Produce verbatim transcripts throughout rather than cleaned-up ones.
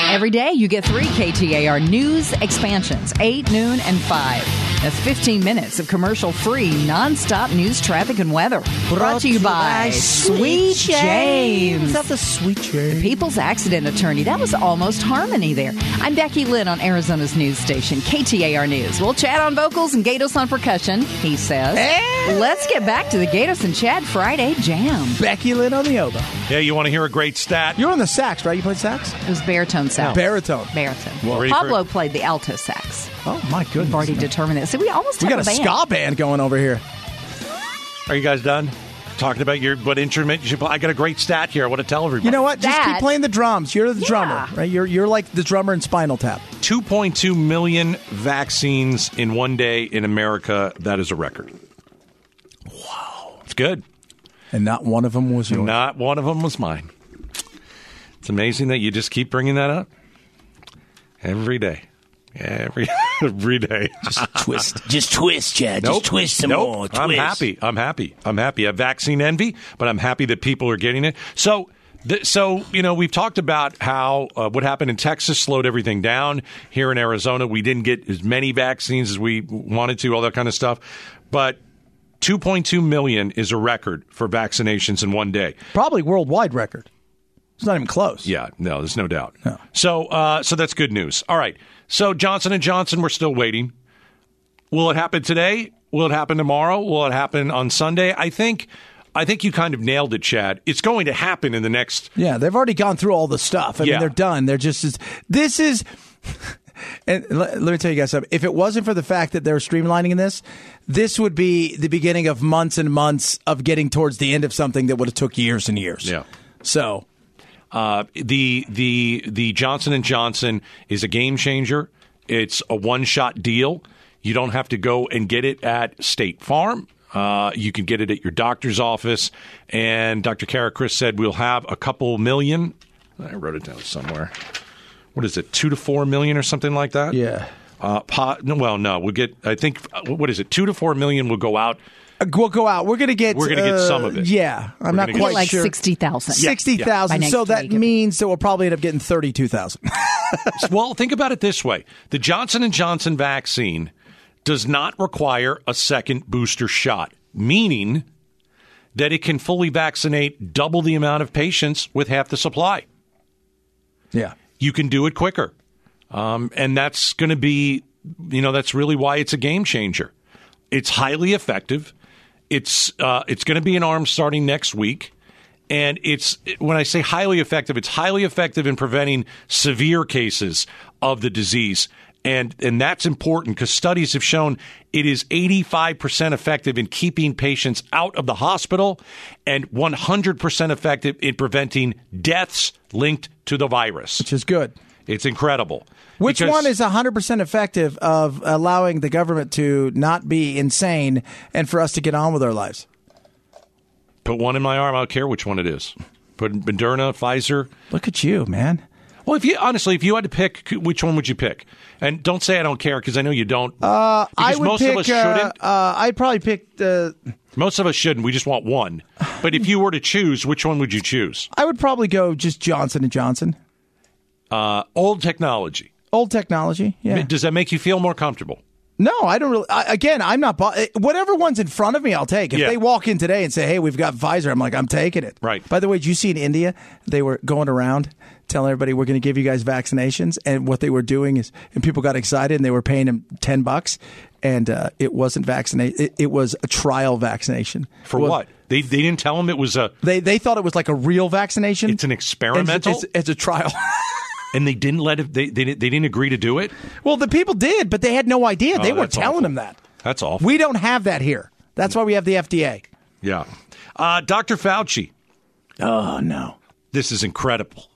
Every day you get three K T A R news expansions, eight, noon, and five. That's fifteen minutes of commercial-free, nonstop news, traffic, and weather. Brought to you by Sweet James. Not the Sweet James. The People's Accident Attorney. That was almost harmony there. I'm Becky Lynn on Arizona's news station, K T A R News. We'll chat on vocals and Gatos on percussion, he says. And let's get back to the Gatos and Chad Friday Jam. Becky Lynn on the oboe. Yeah, you want to hear a great stat? You're on the sax, right? You played sax? It was baritone sax. Baritone. Baritone. Well, Pablo played the alto sax. Oh, my goodness. We've already determined that. So we almost We have got a, a band. ska band going over here. Are you guys done talking about your what instrument you should play? I got a great stat here. I want to tell everybody. You know what? Just That- keep playing the drums. You're the Yeah. drummer, right? You're you're like the drummer in Spinal Tap. two point two million vaccines in one day in America. That is a record. Wow. It's good. And not one of them was yours. Not one of them was mine. It's amazing that you just keep bringing that up every day. Every every day. Just twist. Just twist, Chad. Nope. Just twist some nope. more. Twist. I'm happy. I'm happy. I'm happy. I have vaccine envy, but I'm happy that people are getting it. So, th- so you know, we've talked about how uh, what happened in Texas slowed everything down. Here in Arizona, we didn't get as many vaccines as we wanted to, all that kind of stuff. But two point two million is a record for vaccinations in one day. Probably worldwide record. It's not even close. Yeah, no, there's no doubt. No. So, uh, so that's good news. All right. So Johnson and Johnson, we're still waiting. Will it happen today? Will it happen tomorrow? Will it happen on Sunday? I think, I think you kind of nailed it, Chad. It's going to happen in the next. Yeah, they've already gone through all the stuff. I Yeah. mean, they're done. They're just as this is. And let, let me tell you guys something. If it wasn't for the fact that they're streamlining this, this would be the beginning of months and months of getting towards the end of something that would have took years and years. Yeah. So. Uh, the the the Johnson and Johnson is a game changer. It's a one shot deal. You don't have to go and get it at State Farm. Uh, you can get it at your doctor's office. And Doctor Caracris said we'll have a couple million. I wrote it down somewhere. What is it? Two to four million or something like that? Yeah. Uh, po- no, well, no, we'll get. I think what is it? Two to four million will go out. Uh, We'll go out. We're going to get. We're gonna get uh, some of it. Yeah, I'm We're not gonna get quite like sure. sixty thousand. Sixty By thousand. next So that week. means that we'll probably end up getting thirty-two thousand. Well, think about it this way: the Johnson and Johnson vaccine does not require a second booster shot, meaning that it can fully vaccinate double the amount of patients with half the supply. Yeah. You can do it quicker, um, and that's going to be, you know, that's really why it's a game changer. It's highly effective. It's uh, it's going to be in arms starting next week. And it's when I say highly effective, it's highly effective in preventing severe cases of the disease. And and that's important because studies have shown it is eighty-five percent effective in keeping patients out of the hospital and one hundred percent effective in preventing deaths linked to the virus. Which is good. It's incredible. Which Because- one is one hundred percent effective of allowing the government to not be insane and for us to get on with our lives? Put one in my arm. I don't care which one it is. Put Moderna, Pfizer. Look at you, man. Well, if you honestly, if you had to pick, which one would you pick? And don't say I don't care because I know you don't. Uh, I Because would most pick. of us uh, shouldn't. uh, I'd probably pick the. Most of us shouldn't. We just want one. But if you were to choose, which one would you choose? I would probably go just Johnson and Johnson. Uh, old technology. Old technology. Yeah. Does that make you feel more comfortable? No, I don't really. I, again, I'm not. bu- Whatever one's in front of me, I'll take. If Yeah. they walk in today and say, "Hey, we've got Pfizer," I'm like, I'm taking it. Right. By the way, did you see in India they were going around telling everybody we're going to give you guys vaccinations, and what they were doing is, and people got excited and they were paying them ten bucks, and uh, it wasn't vaccinate. It, it was a trial vaccination. For It was- what? They they didn't tell them it was a. They they thought it was like a real vaccination. It's an experimental? It's, it's, it's a trial. And they didn't let it. They they didn't, they didn't agree to do it. Well, the people did, but they had no idea. Oh, they were that's telling awful. them that. That's awful. We don't have that here. That's why we have the F D A. Yeah. Uh, Doctor Fauci. Oh no. This is incredible.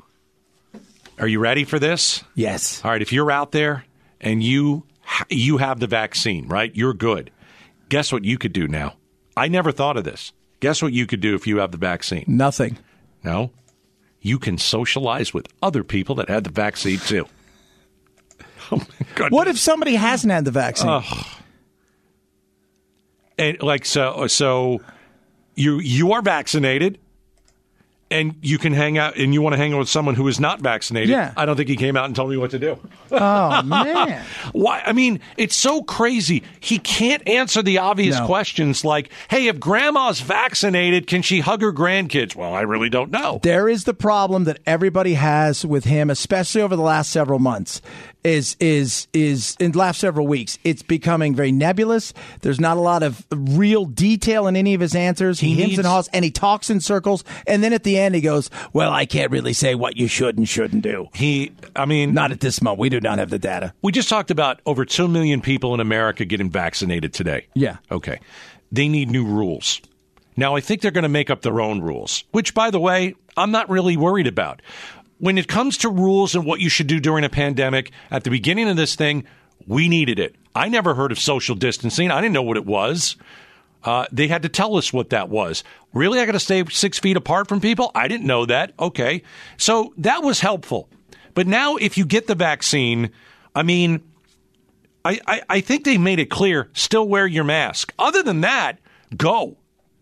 Are you ready for this? Yes. All right. If you're out there and you you have the vaccine, right? You're good. Guess what you could do now? I never thought of this. Guess what you could do if you have the vaccine? Nothing. No. You can socialize with other people that had the vaccine too. Oh my goodness. What if somebody hasn't had the vaccine? Uh, and like so so you you are vaccinated and you can hang out, and you want to hang out with someone who is not vaccinated. Yeah. I don't think he came out and told me what to do. Oh, man. Why? I mean, it's so crazy. He can't answer the obvious No. questions like, hey, if grandma's vaccinated, can she hug her grandkids? Well, I really don't know. There is the problem that everybody has with him, especially over the last several months, is is is in the last several weeks. It's becoming very nebulous. There's not a lot of real detail in any of his answers. He, He hims needs- and haws, and he talks in circles. And then at the end, he goes, "Well, I can't really say what you should and shouldn't do." He, I mean, Not at this moment. We do not have the data. we just talked about over two million people in America getting vaccinated today. Yeah. Okay. They need new rules. Now, I think they're going to make up their own rules, which, by the way, I'm not really worried about. When it comes to rules and what you should do during a pandemic, at the beginning of this thing, we needed it. I never heard of social distancing. I didn't know what it was. Uh, they had to tell us what that was. Really? I got to stay six feet apart from people? I didn't know that. Okay. So that was helpful. But now if you get the vaccine, I mean, I, I, I think they made it clear, still wear your mask. Other than that, go.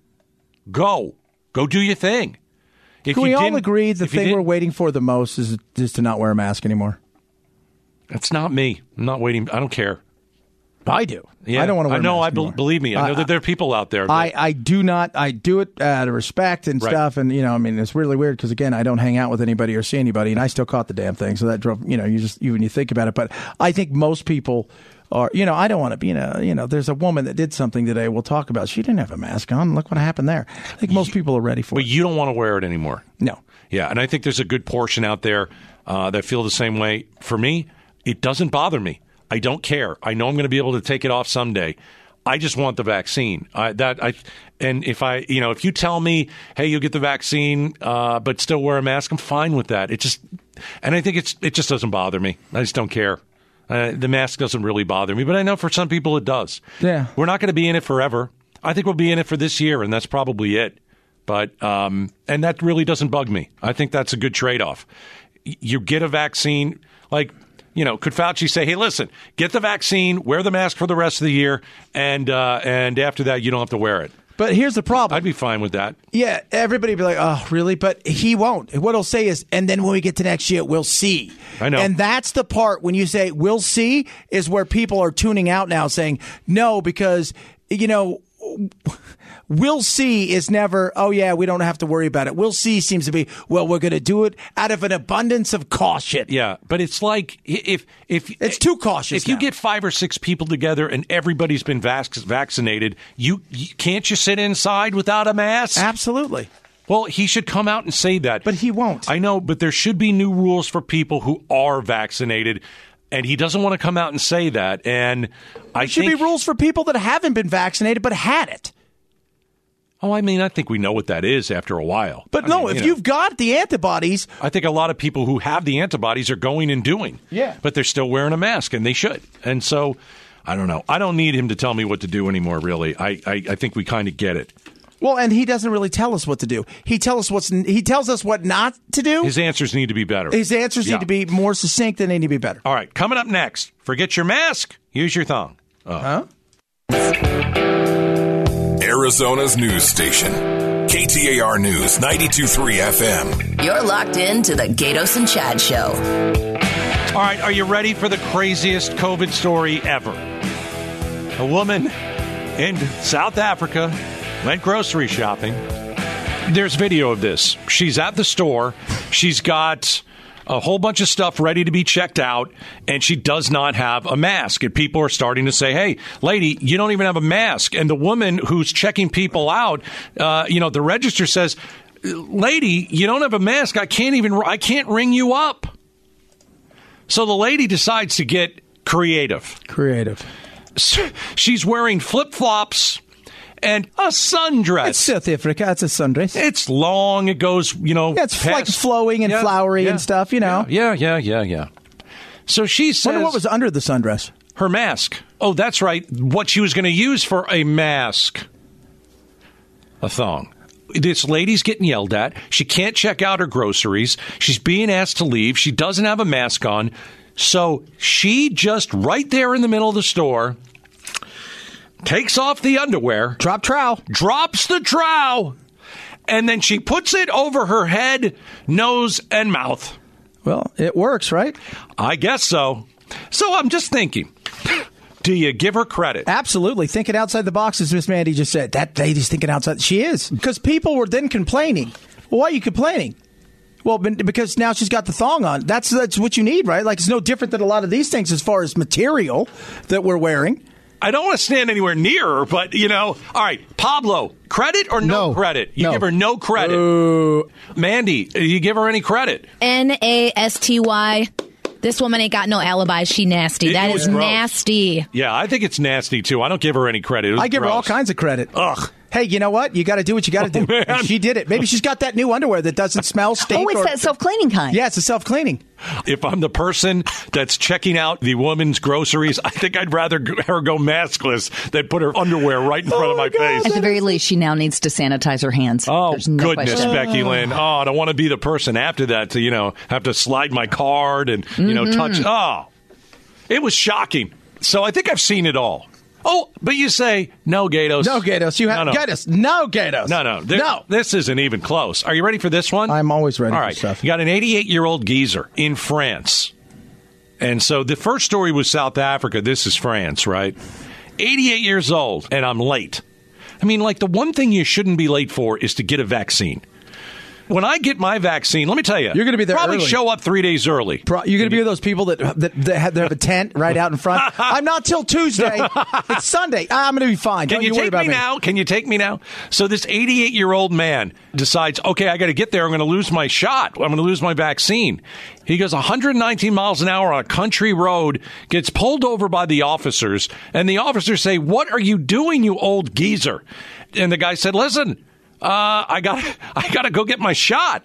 Go. Go do your thing. If Can you we all didn't- agree the if you thing we're didn't- waiting for the most is just to not wear a mask anymore? That's not me. I'm not waiting. I don't care. I do. Yeah, I don't want to wear I a know. mask I be- anymore. believe me. I know Uh, that there are people out there. That, I, I do not. I do it out of respect and Right. stuff. And, you know, I mean, it's really weird because, again, I don't hang out with anybody or see anybody. And I still caught the damn thing. So that drove, you know, you just, you, when you think about it. But I think most people are, you know, I don't want to be, you know, you know, there's a woman that did something today we'll talk about. She didn't have a mask on. Look what happened there. I think most people are ready for but it. you don't want to wear it anymore. No. Yeah, and I think there's a good portion out there uh, that feel the same way. For me, it doesn't bother me. I don't care. I know I'm going to be able to take it off someday. I just want the vaccine. I, that I, and if I, you know, if you tell me, hey, you'll get the vaccine, uh, but still wear a mask, I'm fine with that. It just, and I think it's, it just doesn't bother me. I just don't care. Uh, the mask doesn't really bother me, but I know for some people it does. Yeah. We're not going to be in it forever. I think we'll be in it for this year, and that's probably it. But um, and that really doesn't bug me. I think that's a good trade-off. Y- You get a vaccine, like, you know, could Fauci say, hey, listen, get the vaccine, wear the mask for the rest of the year, and uh, and after that, you don't have to wear it. But here's the problem. I'd be fine with that. Yeah, everybody be like, oh, really? But he won't. What he'll say is, and then when we get to next year, we'll see. I know. And that's the part when you say, we'll see, is where people are tuning out now saying, no, because, you know, we'll see is never, oh, yeah, we don't have to worry about it. We'll see seems to be, well, we're going to do it out of an abundance of caution. Yeah, but it's like if if It's too cautious If you now. get five or six people together and everybody's been vac- vaccinated, you, you can't you sit inside without a mask? Absolutely. Well, he should come out and say that. But he won't. I know, but there should be new rules for people who are vaccinated, and he doesn't want to come out and say that. And I There should think, be rules for people that haven't been vaccinated but had it. Oh, I mean, I think we know what that is after a while. But I no, mean, if you know, you've got the antibodies, I think a lot of people who have the antibodies are going and doing. Yeah. But they're still wearing a mask, and they should. And so, I don't know. I don't need him to tell me what to do anymore, really. I, I, I think we kind of get it. well, and he doesn't really tell us what to do. He tells us what's he tells us what not to do. His answers need to be better. His answers Yeah. need to be more succinct and they need to be better. All right, coming up next, forget your mask, use your thong. Huh? Arizona's news station. K T A R News, ninety-two point three F M. You're locked in to the Gatos and Chad Show. All right, are you ready for the craziest COVID story ever? A woman in South Africa went grocery shopping. There's video of this. She's at the store. She's got a whole bunch of stuff ready to be checked out, and she does not have a mask. And people are starting to say, hey, lady, you don't even have a mask. And the woman who's checking people out, uh, you know, the register says, lady, you don't have a mask. I can't even, I can't ring you up. So the lady decides to get creative. Creative. She's wearing flip-flops and a sundress. It's South Africa. It's a sundress. It's long. It goes, you know, Yeah, it's like past- flowing and Yeah, flowery yeah, and stuff, you know. Yeah, yeah, yeah, yeah. So she says Wonder what was under the sundress. her mask. Oh, that's right. What she was going to use for a mask. A thong. This lady's getting yelled at. She can't check out her groceries. She's being asked to leave. She doesn't have a mask on. So she just right there in the middle of the store takes off the underwear, Drop trowel. drops the trowel, and then she puts it over her head, nose, and mouth. Well, it works, right? I guess so. So I'm just thinking, do you give her credit? Absolutely. Thinking outside the box, as Miss Mandy just said. That lady's thinking outside. She is. Because people were then complaining. Well, why are you complaining? Well, because now she's got the thong on. That's that's what you need, right? Like, it's no different than a lot of these things as far as material that we're wearing. I don't want to stand anywhere near her, but, you know, all right, Pablo, credit or no, no credit? You no. give her no credit. Uh, Mandy, do you give her any credit? N A S T Y. This woman ain't got no alibi. She nasty. It That was is gross. nasty. Yeah, I think it's nasty, too. I don't give her any credit. It was I give her all gross. kinds of credit. Ugh. Hey, you know what? You got to do what you got to do. man. And she did it. Maybe she's got that new underwear that doesn't smell, stink. Oh, it's or, that self-cleaning kind. Yeah, it's a self-cleaning. If I'm the person that's checking out the woman's groceries, I think I'd rather g- her go maskless than put her underwear right in front Oh of my, my God. face. At the very least, she now needs to sanitize her hands. Oh, There's no goodness, question. Becky Lynn. Oh, I don't want to be the person after that to, you know, have to slide my card and, you know, touch. Oh, it was shocking. So I think I've seen it all. Oh, but you say, no, Gatos. No, Gatos. You have no, no. Gatos. No, Gatos. No, no. There- no. This isn't even close. Are you ready for this one? I'm always ready All for right. stuff. You got an eighty-eight-year-old geezer in France. And so the first story was South Africa. This is France, right? eighty-eight years old, and I'm late. I mean, like, the one thing you shouldn't be late for is to get a vaccine. When I get my vaccine, let me tell you, You're gonna be there probably early. show up three days early. Pro- You're going to be those people that that, that have, they have a tent right out in front. I'm not till Tuesday. It's Sunday. I'm going to be fine. Can Don't you you worry take about me, me now? Can you take me now? So this eighty-eight-year-old man decides, okay, I got to get there. I'm going to lose my shot. I'm going to lose my vaccine. He goes one hundred nineteen miles an hour on a country road, gets pulled over by the officers, and the officers say, "What are you doing, you old geezer?" And the guy said, "Listen, uh, I got I got to go get my shot.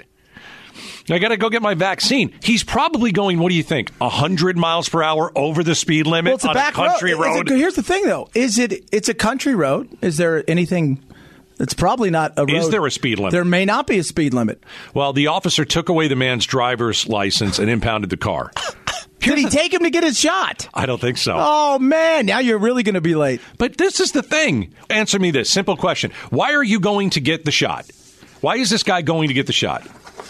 I got to go get my vaccine." He's probably going, what do you think, one hundred miles per hour over the speed limit Well, it's a on back a country road. road? Is it- here's the thing, though. Is it? It's a country road. Is there anything? It's probably not a road. Is there a speed limit? There may not be a speed limit. Well, the officer took away the man's driver's license and impounded the car. Did he take him to get his shot? I don't think so. Oh, man. Now you're really going to be late. But this is the thing. Answer me this simple question. Why are you going to get the shot? Why is this guy going to get the shot?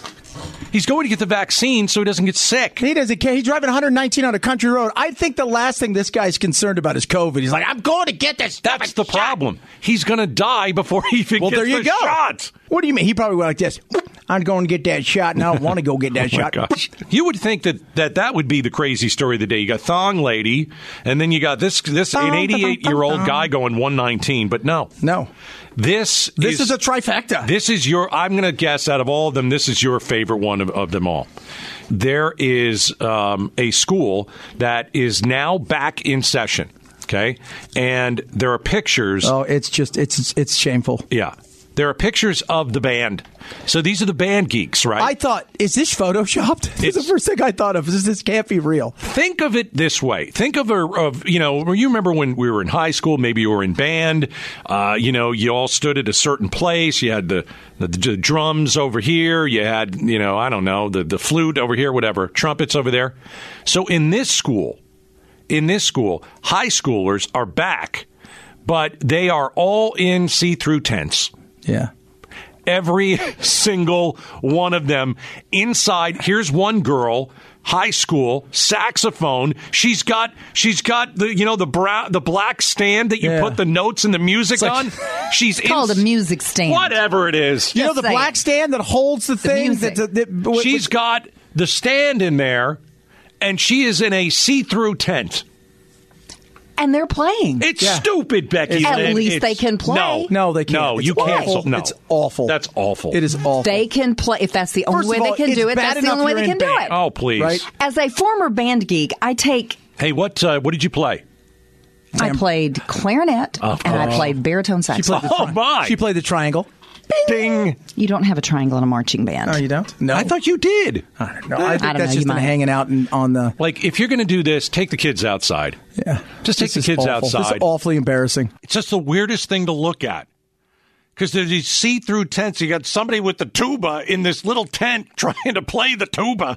He's going to get the vaccine so he doesn't get sick. He doesn't care. He's driving one hundred nineteen on a country road. I think the last thing this guy's concerned about is COVID. He's like, I'm going to get this. That's the problem. He's going to die before he even Well, gets there you the go. shot. What do you mean? He probably went like this. I'm going to get that shot, and I don't want to go get that Oh, my shot. gosh. You would think that, that that would be the crazy story of the day. You got Thong Lady, and then you got this this an eighty-eight-year-old guy going one nineteen, but no. No. This, This is a trifecta. This is your, I'm going to guess out of all of them, this is your favorite one of, of them all. There is um, a school that is now back in session, okay? And there are pictures. Oh, it's just, it's it's shameful. Yeah. There are pictures of the band. So these are the band geeks, right? I thought, is this photoshopped? It's the first thing I thought of. Is this can't be real? Think of it this way. Think of a, of you know, you remember when we were in high school, maybe you were in band, uh, you know, you all stood at a certain place. You had the, the, the drums over here. You had, you know, I don't know, the, the flute over here, whatever, trumpets over there. So in this school, in this school, high schoolers are back, but they are all in see-through tents. Yeah. Every single one of them inside. Here's one girl, high school, saxophone. She's got she's got the you know the brown the black stand that you Yeah. put the notes and the music like- on. She's It's called in, a music stand. whatever it is. You know Just the say black it. stand that holds the thing? music. That, that, that- She's got the stand in there, and she is in a see-through tent. And they're playing. It's Yeah. stupid, Becky. At Lynn. least It's- they can play. No, No, they can't. No, It's you awful. can't. No, It's awful. That's awful. It is awful. They can play. If that's the only First way of all, they can it's do it, bad that's the enough only way you're they in can do band. it. Oh, please. Right? As a former band geek, I take. Hey, what uh, what did you play? I played clarinet Of and I course. played baritone She played saxophone. the Oh, my. She played the triangle. Ding. You don't have a triangle in a marching band. Oh, you don't? No. I thought you did. I don't know. I think I don't that's know, just you been might. hanging out in, on the. Like, if you're going to do this, take the kids outside. Yeah. Just take This the is kids awful. outside. This is awfully embarrassing. It's just the weirdest thing to look at. Because there's these see-through tents. You got somebody with the tuba in this little tent trying to play the tuba.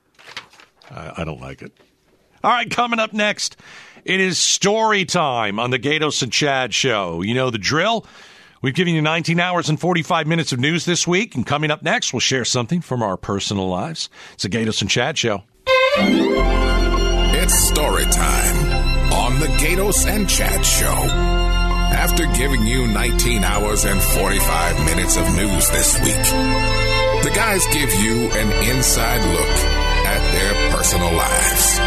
I, I don't like it. All right, coming up next, it is story time on the Gatos and Chad show. You know the drill. We've given you nineteen hours and forty-five minutes of news this week, and coming up next, we'll share something from our personal lives. It's the Gatos and Chad Show. It's story time on the Gatos and Chad Show. After giving you nineteen hours and forty-five minutes of news this week, the guys give you an inside look at their personal lives.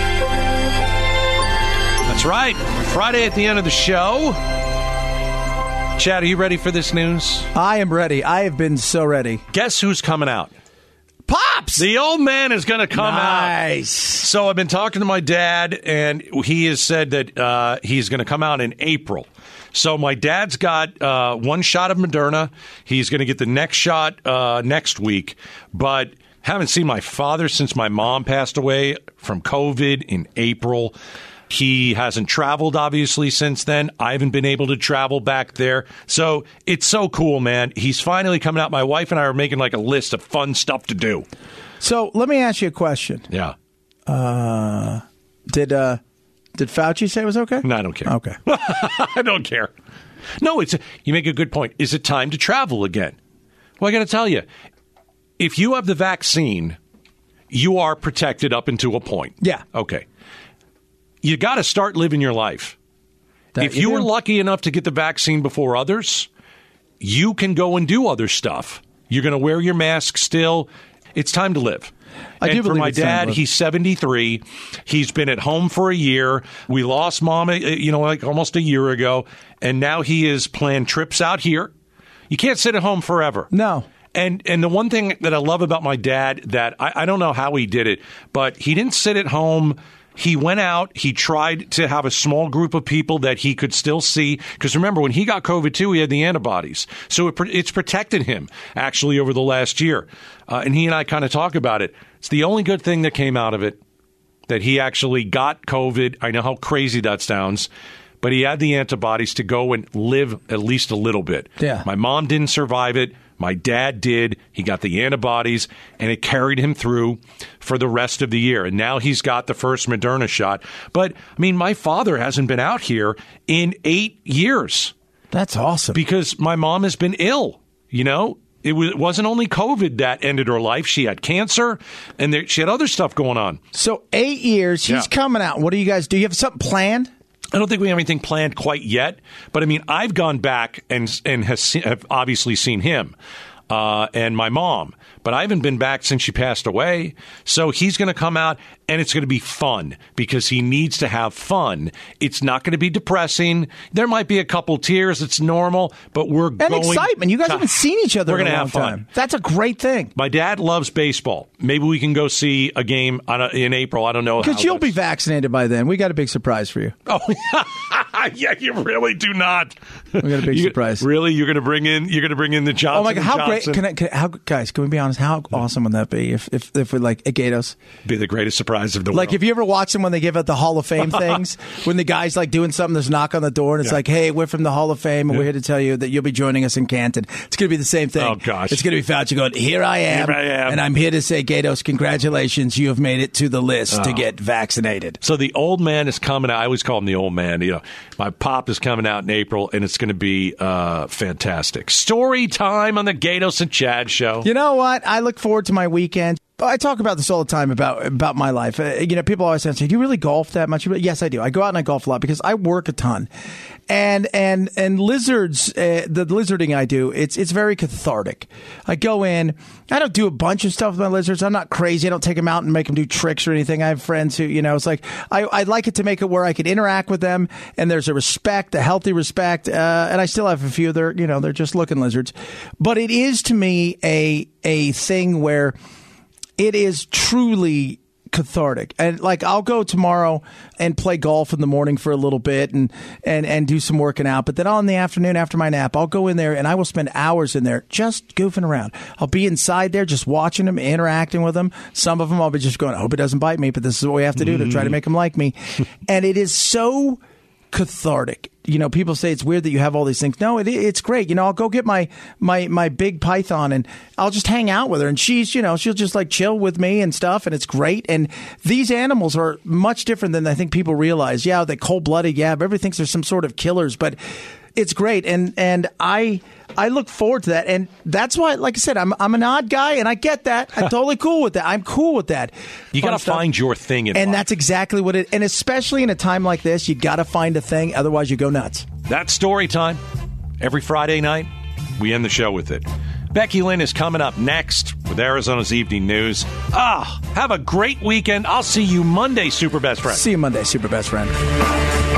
That's right. Friday at the end of the show. Chad, are you ready for this news? I am ready. I have been so ready. Guess who's coming out? Pops! The old man is going to come nice. out. Nice. So I've been talking to my dad, and he has said that uh, he's going to come out in April. So my dad's got uh, one shot of Moderna. He's going to get the next shot uh, next week. But haven't seen my father since my mom passed away from COVID in April. He hasn't traveled, obviously, since then. I haven't been able to travel back there. So it's so cool, man. He's finally coming out. My wife and I are making like a list of fun stuff to do. So let me ask you a question. Yeah. Uh, did uh, did Fauci say it was okay? No, I don't care. Okay. I don't care. No, it's a, you make a good point. Is it time to travel again? Well, I got to tell you, if you have the vaccine, you are protected up until a point. Yeah. Okay. You got to start living your life. That if you you were do. lucky enough to get the vaccine before others, you can go and do other stuff. You're going to wear your mask still. It's time to live. I and do for believe my it's time to dad, live. he's seventy-three. He's been at home for a year. We lost mom, uh, you know, like almost a year ago, and now he is planned trips out here. You can't sit at home forever. No. And and the one thing that I love about my dad that I, I don't know how he did it, but he didn't sit at home. He went out. He tried to have a small group of people that he could still see. Because remember, when he got COVID too, he had the antibodies. So it, it's protected him, actually, over the last year. Uh, and he and I kind of talk about it. It's the only good thing that came out of it, that he actually got COVID. I know how crazy that sounds. But he had the antibodies to go and live at least a little bit. Yeah. My mom didn't survive it. My dad did. He got the antibodies, and it carried him through for the rest of the year. And now he's got the first Moderna shot. But, I mean, my father hasn't been out here in eight years. That's awesome. Because my mom has been ill, you know? It, was, it wasn't only COVID that ended her life. She had cancer, and there, she had other stuff going on. So eight years, he's Yeah. coming out. What do you guys do? You have something planned? I don't think we have anything planned quite yet, but I mean, I've gone back and and has seen, have obviously seen him uh, and my mom, but I haven't been back since she passed away. So he's going to come out, and it's going to be fun because he needs to have fun. It's not going to be depressing. There might be a couple tears. It's normal, but we're And going excitement. You guys to, haven't seen each other We're in a gonna long have fun. time. That's a great thing. My dad loves baseball. Maybe we can go see a game on a, in April. I don't know. Because how you'll be that's- vaccinated by then. We got a big surprise for you. Oh, yeah, you really do not. We got a big You- surprise. Really, you're going to bring in? You're going to bring in the Johnson? Oh my God! How great! Johnson? Can I? Can, how guys? Can we be honest? How awesome would that be if if if we like at Gatos? Be the greatest surprise of the Like world. if you ever watch them when they give out the Hall of Fame things, when the guy's like doing something, there's a knock on the door, and it's Yeah. like, "Hey, we're from the Hall of Fame, and Yeah. we're here to tell you that you'll be joining us in Canton." It's going to be the same thing. Oh, gosh. It's going to be Fauci going, "Here I am, Here I am. and I'm here to say, Gatos, congratulations, you have made it to the list to Oh. get vaccinated." So the old man is coming out. I always call him the old man. You know, my pop is coming out in April, and it's going to be uh, fantastic. Story time on the Gatos and Chad show. You know what? I look forward to my weekend. I talk about this all the time about about my life. Uh, you know, people always say, "Do you really golf that much?" Yes, I do. I go out and I golf a lot because I work a ton, and and and lizards. Uh, the lizarding I do, it's it's very cathartic. I go in. I don't do a bunch of stuff with my lizards. I'm not crazy. I don't take them out and make them do tricks or anything. I have friends who, you know, it's like I I like it to make it where I can interact with them, and there's a respect, a healthy respect. Uh, and I still have a few. They're you know they're just looking lizards, but it is to me a a thing where it is truly cathartic. And like I'll go tomorrow and play golf in the morning for a little bit and, and, and do some working out. But then on the afternoon after my nap, I'll go in there and I will spend hours in there just goofing around. I'll be inside there just watching them, interacting with them. Some of them I'll be just going, I hope it doesn't bite me, but this is what we have to do to try to make them like me. And it is so cathartic. You know, people say it's weird that you have all these things. No, it, it's great. You know, I'll go get my, my, my big python and I'll just hang out with her. And she's, you know, she'll just like chill with me and stuff. And it's great. And these animals are much different than I think people realize. Yeah, they're cold blooded. Yeah, everybody thinks there's some sort of killers. But it's great, and and I I look forward to that, and that's why, like I said, I'm I'm an odd guy, and I get that. I'm totally cool with that. I'm cool with that. You got to find your thing in and life. That's exactly what it. And especially in a time like this, you got to find a thing, otherwise you go nuts. That's story time. Every Friday night, we end the show with it. Becky Lynn is coming up next with Arizona's Evening News. Ah, have a great weekend. I'll see you Monday, Super Best Friend. See you Monday, Super Best Friend.